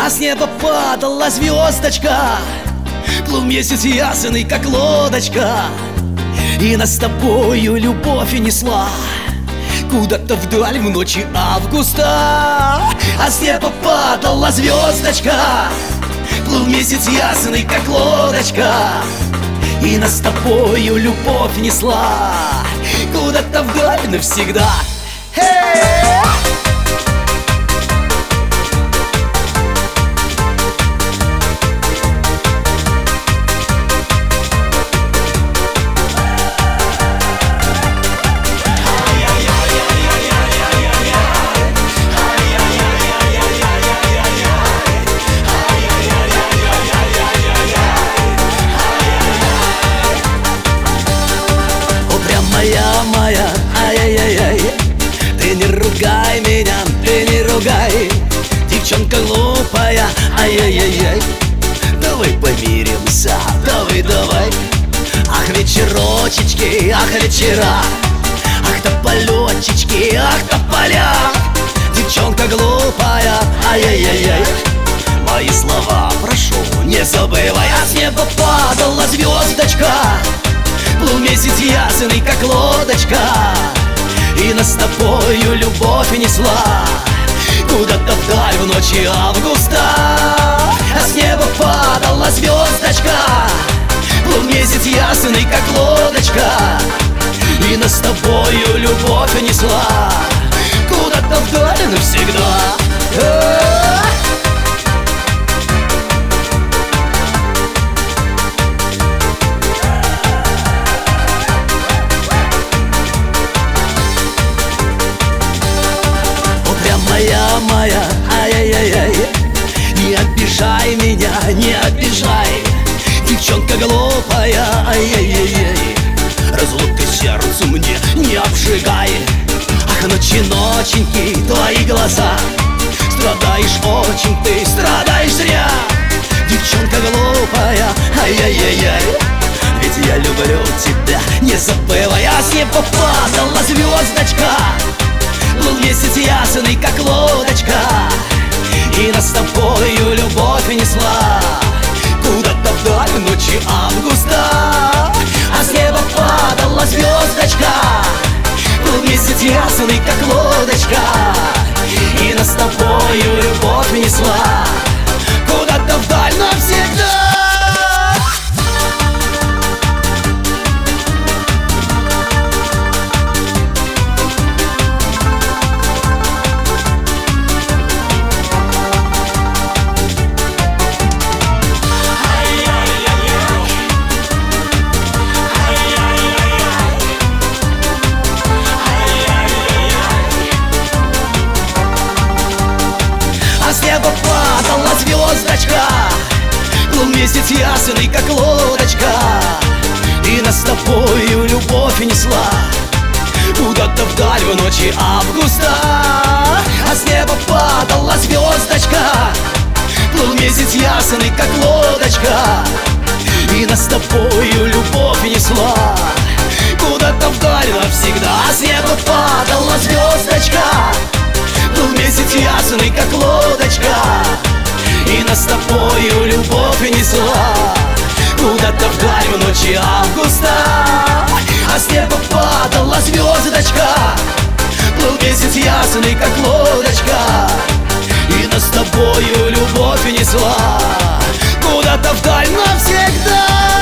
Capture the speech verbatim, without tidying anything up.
А с неба падала звездочка, плыл месяц ясный, как лодочка, и нас с тобою любовь и несла куда-то вдаль в ночи августа. А с неба падала звездочка, плыл месяц ясный, как лодочка, и нас с тобою любовь несла куда-то вдаль навсегда. Hey! Моя, моя, ай-яй-яй-яй, ты не ругай меня, ты не ругай, девчонка глупая, ай-яй-яй-яй. Давай помиримся, давай, давай. Ах, вечерочечки, ах, вечера, ах, тополечечки, ах, тополя. Девчонка глупая, ай-яй-яй-яй, мои слова прошу, не забывай. А с неба падала звездочка, плыл месяц ясный, как лодочка, и нас с тобою любовь несла куда-то вдаль в ночи августа. А с неба падала звездочка, плыл месяц ясный, как лодочка, и нас с тобою любовь несла куда-то вдаль навсегда. Моя, моя, ай-яй-яй-яй, не обижай меня, не обижай, девчонка глупая, ай-яй-яй-яй, разлукой сердце мне не обжигай. Ах, ночи, ноченьки, твои глаза, страдаешь очень, ты страдаешь зря, девчонка глупая, ай-яй-яй-яй, ведь я люблю тебя, не забывай. А с неба падала звездочка, плыл месяц ясный, как лодочка, и нас с тобою любовь несла куда-то вдаль в ночи августа. А с неба падала звездочка, плыл месяц ясный, как лодочка, и нас с тобою любовь несла куда-то вдаль навсегда. А с неба падала звездочка, плыл месяц ясный, как лодочка, и нас с тобою любовь несла куда-то вдаль в ночи августа. А с неба падала звездочка, плыл месяц ясный, как лодочка, и нас с тобою любовь несла куда-то вдаль навсегда. А с неба падала звездочка, плыл месяц ясный, как лодочка, и нас с тобою любовь несла куда-то вдаль в ночи августа. А с неба падала звездочка, плыл месяц ясный, как лодочка, и нас с тобою любовь несла куда-то вдаль навсегда.